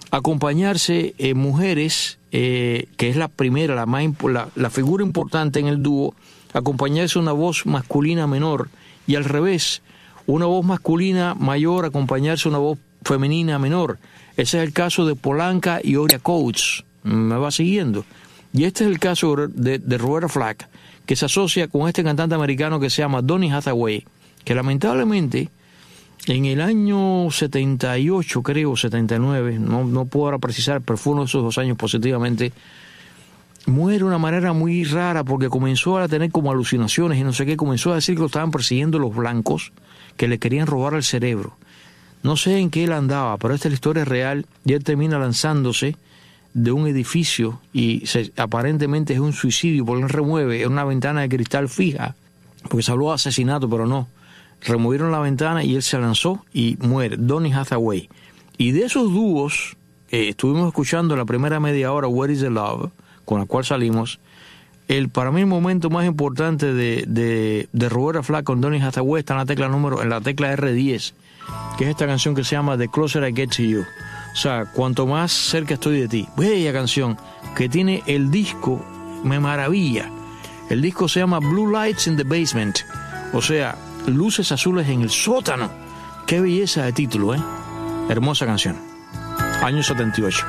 acompañarse eh, mujeres, eh, que es la primera, la, más, la, la figura importante en el dúo, acompañarse una voz masculina menor, y al revés, una voz masculina mayor acompañarse una voz femenina menor. Ese es el caso de Polanca y Gloria Coates. Me va siguiendo. Y este es el caso de, de Roberta Flack, que se asocia con este cantante americano que se llama Donny Hathaway, que lamentablemente en el año setenta y ocho, creo, setenta y nueve, no, no puedo ahora precisar, pero fue uno de esos dos años positivamente, muere de una manera muy rara porque comenzó a tener como alucinaciones y no sé qué, comenzó a decir que lo estaban persiguiendo los blancos, que le querían robar el cerebro. No sé en qué él andaba, pero esta es la historia real, y él termina lanzándose de un edificio y se, aparentemente es un suicidio porque él remueve una ventana de cristal fija, porque se habló de asesinato, pero no. Removieron la ventana y él se lanzó y muere, Donny Hathaway. Y de esos dúos, eh, estuvimos escuchando la primera media hora, Where is the Love, con la cual salimos, el para mí el momento más importante de, de, de Roberta Flack con Donny Hathaway está en la tecla número, en la tecla erre diez, que es esta canción que se llama The Closer I Get to You. O sea, cuanto más cerca estoy de ti. Bella canción que tiene el disco, me maravilla. El disco se llama Blue Lights in the Basement, o sea, luces azules en el sótano. Qué belleza de título, ¿eh? Hermosa canción. Año setenta y ocho.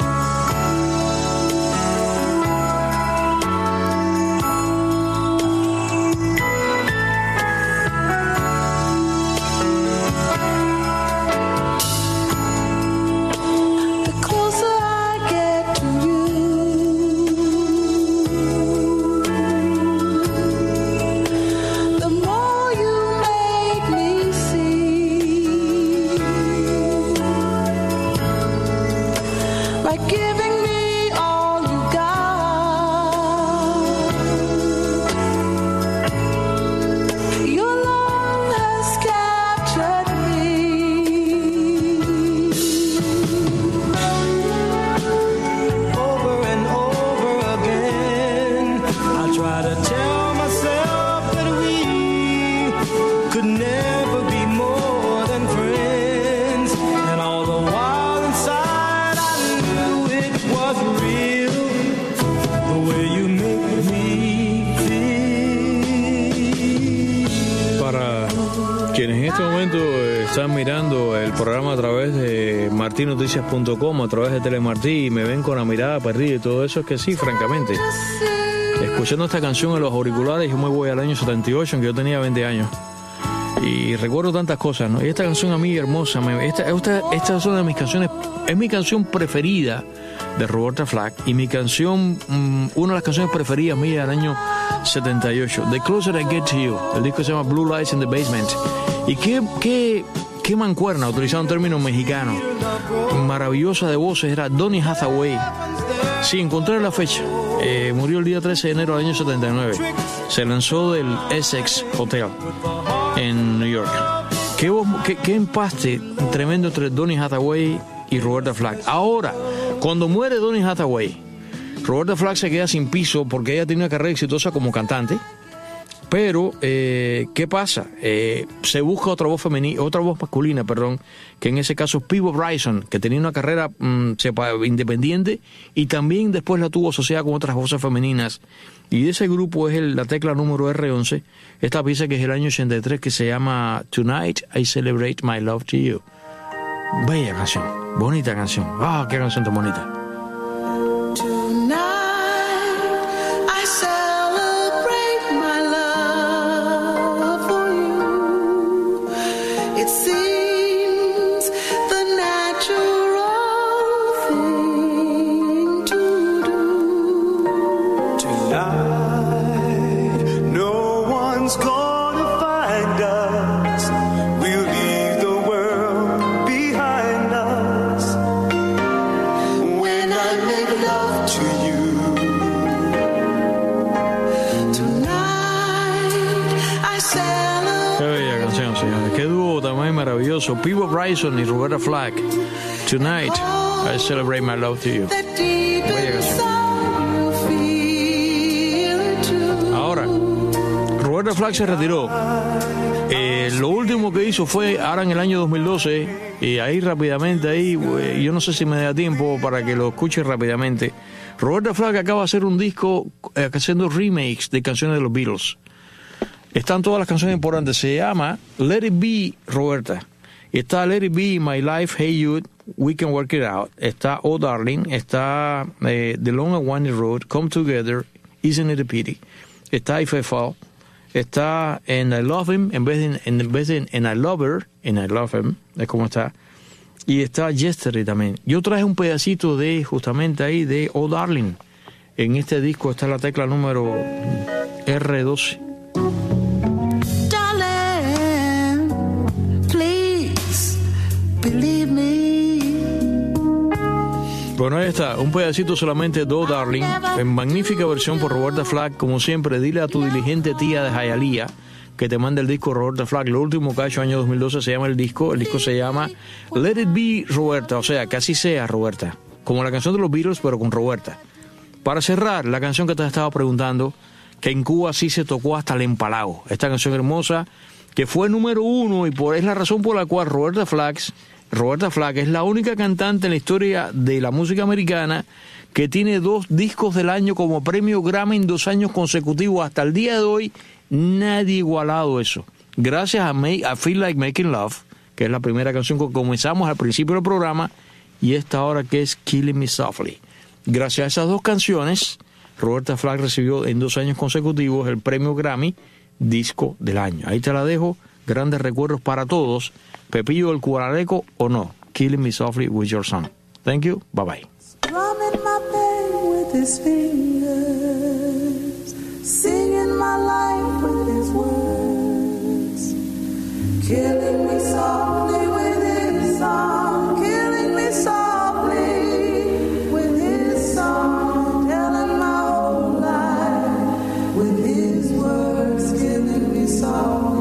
Están mirando el programa a través de martin noticias punto com, a través de Telemartí, y me ven con la mirada perdida y todo eso, es que sí, francamente. Escuchando esta canción en los auriculares, yo me voy al año setenta y ocho, en que yo tenía veinte años. Y recuerdo tantas cosas, ¿no? Y esta canción a mí, hermosa, me, esta, esta, esta es una de mis canciones, es mi canción preferida de Roberta Flack, y mi canción, um, una de las canciones preferidas mías del año setenta y ocho, The Closer I Get to You. El disco se llama Blue Lights in the Basement. Y qué, qué, qué mancuerna, utilizando un término mexicano, maravillosa de voces, era Donny Hathaway. Sí, encontré la fecha. Eh, murió el día trece de enero del año setenta y nueve. Se lanzó del Essex Hotel en New York. Qué, qué, qué empaste tremendo entre Donny Hathaway y Roberta Flack. Ahora, cuando muere Donny Hathaway, Roberta Flack se queda sin piso porque ella tiene una carrera exitosa como cantante. Pero, eh, ¿qué pasa? Eh, se busca otra voz femenina, otra voz masculina, perdón, que en ese caso es Peabo Bryson, que tenía una carrera mmm, sepa, independiente y también después la tuvo asociada con otras voces femeninas. Y de ese grupo es el, la tecla número erre once, esta pieza que es el año ochenta y tres, que se llama Tonight I Celebrate My Love to You. Bella canción, bonita canción. ¡Ah, qué canción tan bonita! Maravilloso, Peabo Bryson y Roberta Flack. Tonight I Celebrate My Love to You. Ahora, Roberta Roberta Flack se retiró. Eh, lo último que hizo fue ahora en el año dos mil doce, y ahí rápidamente, ahí eh, yo no sé si me da tiempo para que lo escuche rápidamente. Roberta Flack acaba de hacer un disco eh, haciendo remakes de canciones de los Beatles. Están todas las canciones importantes. Se llama Let It Be, Roberta. Está Let It Be, My Life, Hey Jude, We Can Work It Out. Está Oh Darling. Está eh, The Long and Winding Road, Come Together, Isn't It a Pity. Está If I Fall. Está en I Love Him, en vez de en, en, vez de en I Love Her, en I Love Him, es como está. Y está Yesterday también. Yo traje un pedacito de, justamente ahí, de Oh Darling. En este disco está la tecla número R doce. Bueno, ahí está, un pedacito solamente de Oh Darling, en magnífica versión por Roberta Flack. Como siempre, dile a tu diligente tía de Hialeah que te mande el disco Roberta Flack. Lo último que ha hecho, año dos mil doce, se llama el disco. El disco se llama Let It Be, Roberta. O sea, que así sea, Roberta. Como la canción de los Beatles, pero con Roberta. Para cerrar, la canción que te estaba preguntando, que en Cuba sí se tocó hasta el empalago. Esta canción hermosa, que fue número uno, y por es la razón por la cual Roberta Flack... Roberta Flack es la única cantante en la historia de la música americana que tiene dos discos del año como premio Grammy en dos años consecutivos. Hasta el día de hoy, nadie ha igualado eso. Gracias a, Make, a Feel Like Making Love, que es la primera canción que comenzamos al principio del programa, y esta ahora que es Killing Me Softly. Gracias a esas dos canciones, Roberta Flack recibió en dos años consecutivos el premio Grammy Disco del Año. Ahí te la dejo. Grandes recuerdos para todos. Pepillo del Cuarareco o no. Killing Me Softly with Your Song. Thank you. Bye bye. Drumming my pain with his fingers, singing my life with his words, killing me softly with his song, killing me softly with his song, telling my whole life with his words, killing me softly.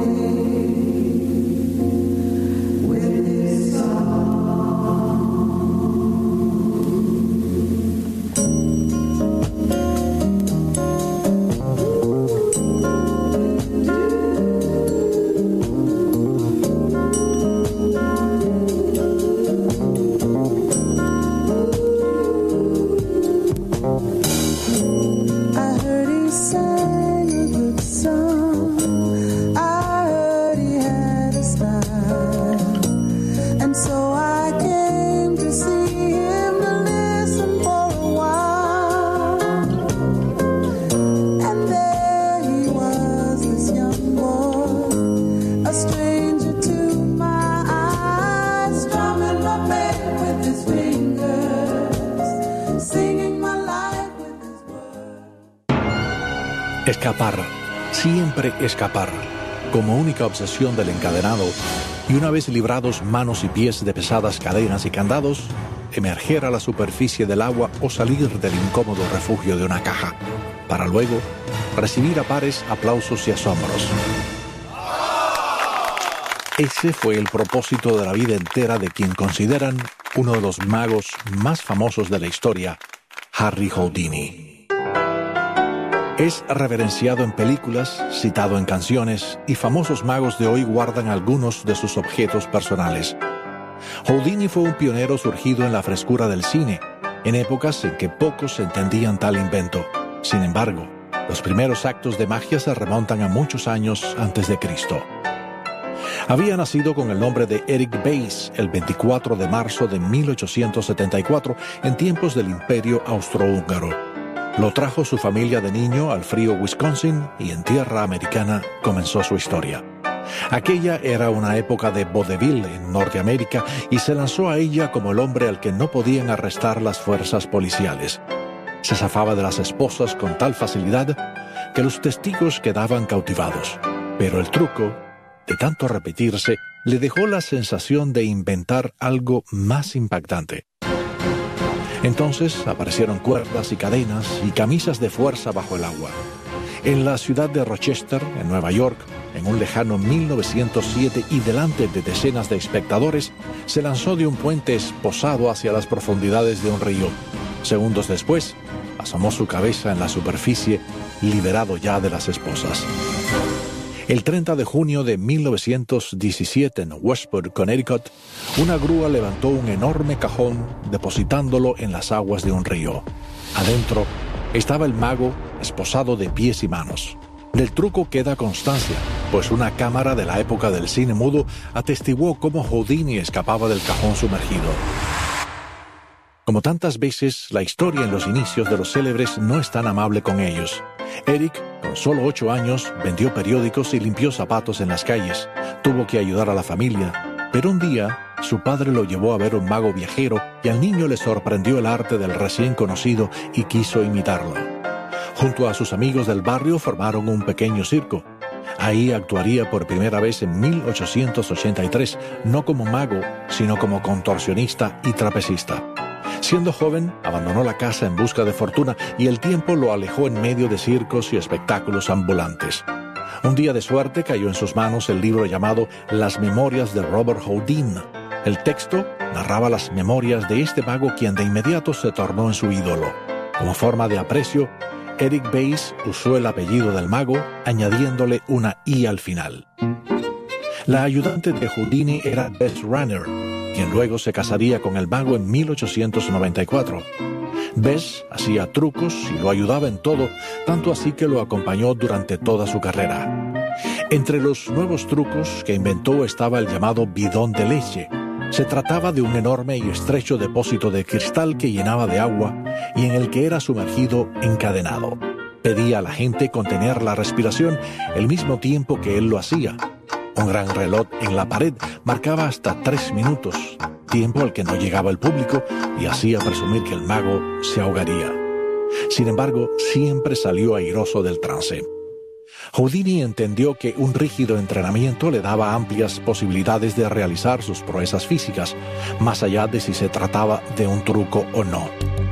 Escapar, siempre escapar, como única obsesión del encadenado, y una vez librados manos y pies de pesadas cadenas y candados, emerger a la superficie del agua o salir del incómodo refugio de una caja, para luego recibir a pares aplausos y asombros. Ese fue el propósito de la vida entera de quien consideran uno de los magos más famosos de la historia, Harry Houdini. Es reverenciado en películas, citado en canciones, y famosos magos de hoy guardan algunos de sus objetos personales. Houdini fue un pionero surgido en la frescura del cine, en épocas en que pocos entendían tal invento. Sin embargo, los primeros actos de magia se remontan a muchos años antes de Cristo. Había nacido con el nombre de Eric Bayes el veinticuatro de marzo de mil ochocientos setenta y cuatro, en tiempos del Imperio Austrohúngaro. Lo trajo su familia de niño al frío Wisconsin y en tierra americana comenzó su historia. Aquella era una época de vodevil en Norteamérica y se lanzó a ella como el hombre al que no podían arrestar las fuerzas policiales. Se zafaba de las esposas con tal facilidad que los testigos quedaban cautivados. Pero el truco, de tanto repetirse, le dejó la sensación de inventar algo más impactante. Entonces aparecieron cuerdas y cadenas y camisas de fuerza bajo el agua. En la ciudad de Rochester, en Nueva York, en un lejano mil novecientos siete y delante de decenas de espectadores, se lanzó de un puente esposado hacia las profundidades de un río. Segundos después, asomó su cabeza en la superficie, liberado ya de las esposas. El treinta de junio de mil novecientos diecisiete en Westport, Connecticut, una grúa levantó un enorme cajón depositándolo en las aguas de un río. Adentro estaba el mago esposado de pies y manos. Del truco queda constancia, pues una cámara de la época del cine mudo atestiguó cómo Houdini escapaba del cajón sumergido. Como tantas veces, la historia en los inicios de los célebres no es tan amable con ellos. Eric, con solo ocho años, vendió periódicos y limpió zapatos en las calles. Tuvo que ayudar a la familia, pero un día su padre lo llevó a ver un mago viajero y al niño le sorprendió el arte del recién conocido y quiso imitarlo. Junto a sus amigos del barrio formaron un pequeño circo. Ahí actuaría por primera vez en mil ochocientos ochenta y tres, no como mago, sino como contorsionista y trapecista. Siendo joven, abandonó la casa en busca de fortuna y el tiempo lo alejó en medio de circos y espectáculos ambulantes. Un día de suerte cayó en sus manos el libro llamado Las Memorias de Robert Houdin. El texto narraba las memorias de este mago quien de inmediato se tornó en su ídolo. Como forma de aprecio, Eric Bayes usó el apellido del mago, añadiéndole una I al final. La ayudante de Houdini era Bess Runner, quien luego se casaría con el mago en mil ochocientos noventa y cuatro. Bess hacía trucos y lo ayudaba en todo, tanto así que lo acompañó durante toda su carrera. Entre los nuevos trucos que inventó estaba el llamado bidón de leche. Se trataba de un enorme y estrecho depósito de cristal que llenaba de agua y en el que era sumergido encadenado. Pedía a la gente contener la respiración el mismo tiempo que él lo hacía. Un gran reloj en la pared marcaba hasta tres minutos, tiempo al que no llegaba el público y hacía presumir que el mago se ahogaría. Sin embargo, siempre salió airoso del trance. Houdini entendió que un rígido entrenamiento le daba amplias posibilidades de realizar sus proezas físicas, más allá de si se trataba de un truco o no.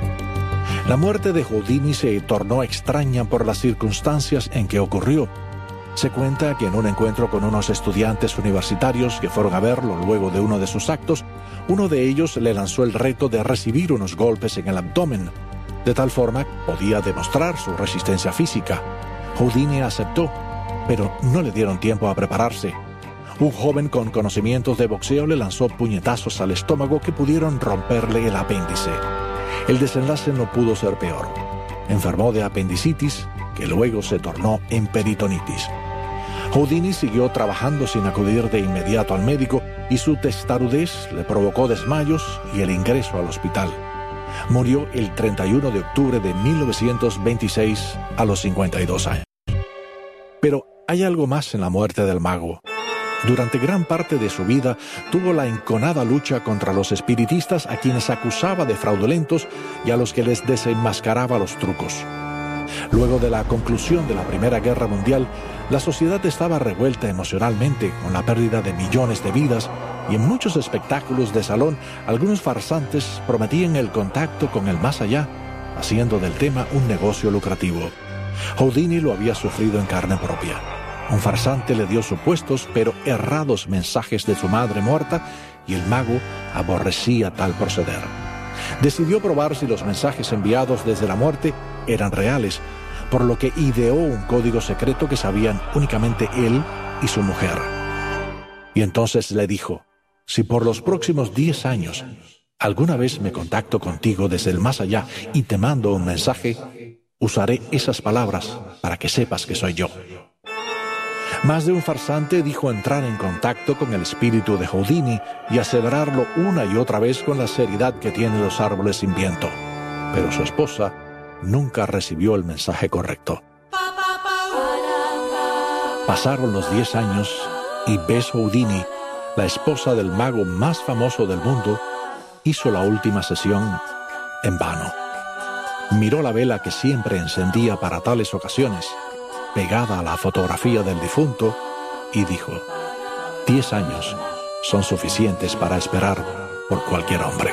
La muerte de Houdini se tornó extraña por las circunstancias en que ocurrió. Se cuenta que en un encuentro con unos estudiantes universitarios que fueron a verlo luego de uno de sus actos, uno de ellos le lanzó el reto de recibir unos golpes en el abdomen. De tal forma, podía demostrar su resistencia física. Houdini aceptó, pero no le dieron tiempo a prepararse. Un joven con conocimientos de boxeo le lanzó puñetazos al estómago que pudieron romperle el apéndice. El desenlace no pudo ser peor. Enfermó de apendicitis, que luego se tornó en peritonitis. Houdini siguió trabajando sin acudir de inmediato al médico y su testarudez le provocó desmayos y el ingreso al hospital. Murió el treinta y uno de octubre de mil novecientos veintiséis a los cincuenta y dos años. Pero hay algo más en la muerte del mago. Durante gran parte de su vida tuvo la enconada lucha contra los espiritistas a quienes acusaba de fraudulentos y a los que les desenmascaraba los trucos. Luego de la conclusión de la Primera Guerra Mundial, la sociedad estaba revuelta emocionalmente con la pérdida de millones de vidas y en muchos espectáculos de salón algunos farsantes prometían el contacto con el más allá, haciendo del tema un negocio lucrativo. Houdini lo había sufrido en carne propia. Un farsante le dio supuestos pero errados mensajes de su madre muerta y el mago aborrecía tal proceder. Decidió probar si los mensajes enviados desde la muerte eran reales, por lo que ideó un código secreto que sabían únicamente él y su mujer. Y entonces le dijo: si por los próximos diez años alguna vez me contacto contigo desde el más allá y te mando un mensaje, usaré esas palabras para que sepas que soy yo. Más de un farsante dijo entrar en contacto con el espíritu de Houdini y aseverarlo una y otra vez con la seriedad que tienen los árboles sin viento. Pero su esposa nunca recibió el mensaje correcto. Pasaron los diez años y Bess Houdini, la esposa del mago más famoso del mundo, hizo la última sesión en vano. Miró la vela que siempre encendía para tales ocasiones, pegada a la fotografía del difunto, y dijo: diez años son suficientes para esperar por cualquier hombre.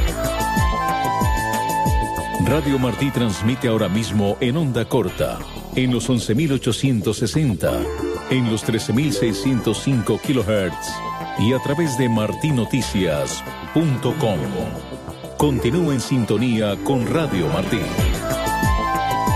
Radio Martí transmite ahora mismo en onda corta, en los once mil ochocientos sesenta, en los trece mil seiscientos cinco kilohertz y a través de martinoticias punto com. Continúa en sintonía con Radio Martí.